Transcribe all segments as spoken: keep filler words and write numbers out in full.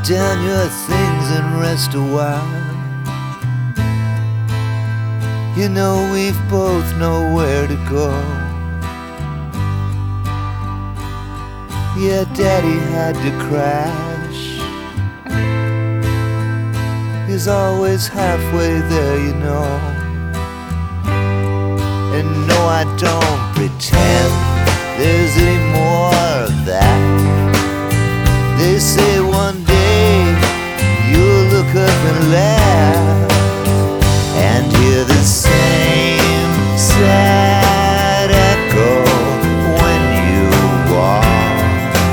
down your things and rest a while. You know we've both nowhere to go. Yeah, Daddy had to crash. He's always halfway there, you know. And no, I don't pretend there's any more of that. They say one day you'll look up and laugh and hear the same sad echo when you walk.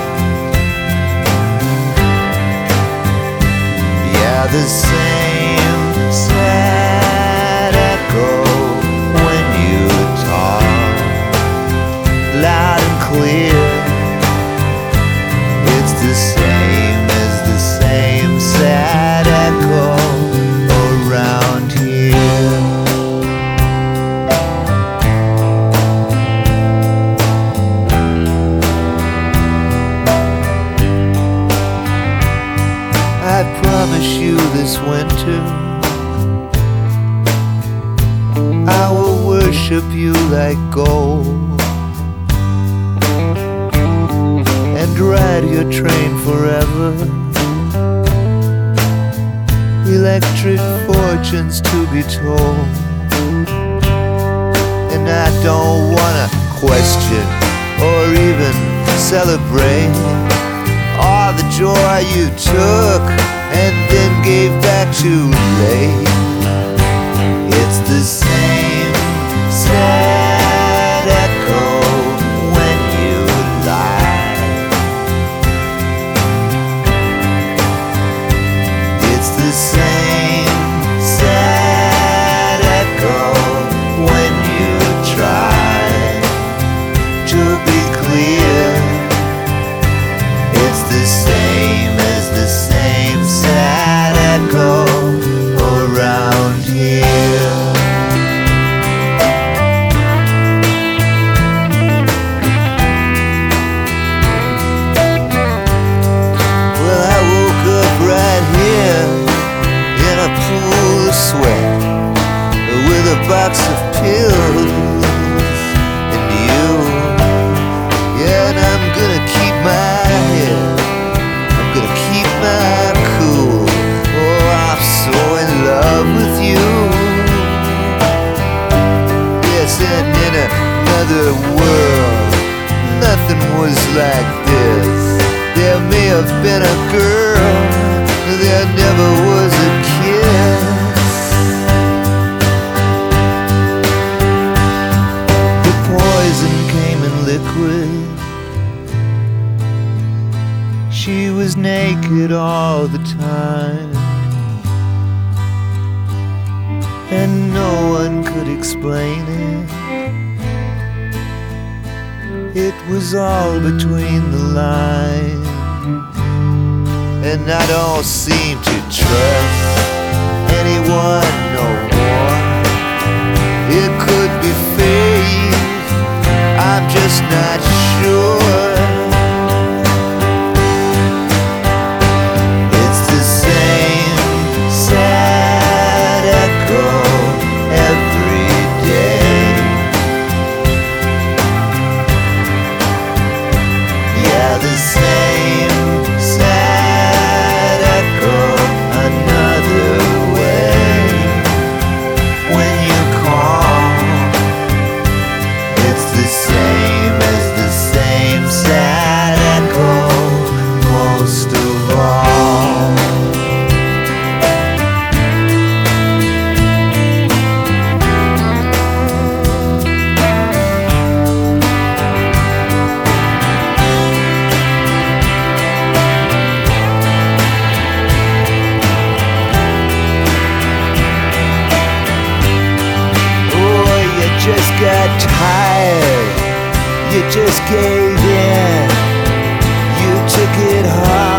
Yeah, the same sad echo when you talk loud and clear. It's the same as the same sad echo around here. I promise you this winter I will worship you like gold and ride your train forever. Electric fortunes to be told. And I don't wanna question or even celebrate all the joy you took and then gave back too late. It's the same sad echo when you lie. It's the same sad echo when you try to be clear. It's the same as the same sad echo around here. Well, I woke up right here in a pool of sweat with a box of pills and you. Yeah, and I'm gonna keep my head, I'm gonna keep my cool. Oh, I'm so in love with you. Yes, and in another world nothing was like this. There may have been a girl, there never was a kiss. The poison came in liquid. She was naked all the time, and no one could explain it. It was all between the lines, and I don't seem to trust anyone no more. It could be fate, I'm just not sure. It's the same sad echo every day. Yeah, the same sad echo another way. When you call, it's the same as the same sad echo most of all. Just got tired, you just gave in, you took it hard.